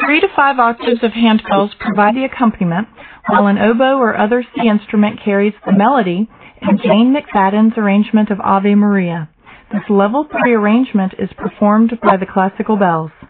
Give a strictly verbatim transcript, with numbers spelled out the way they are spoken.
Three to five octaves of handbells provide the accompaniment, while an oboe or other C instrument carries the melody in Jane McFadden's arrangement of Ave Maria. This level three arrangement is performed by the classical bells.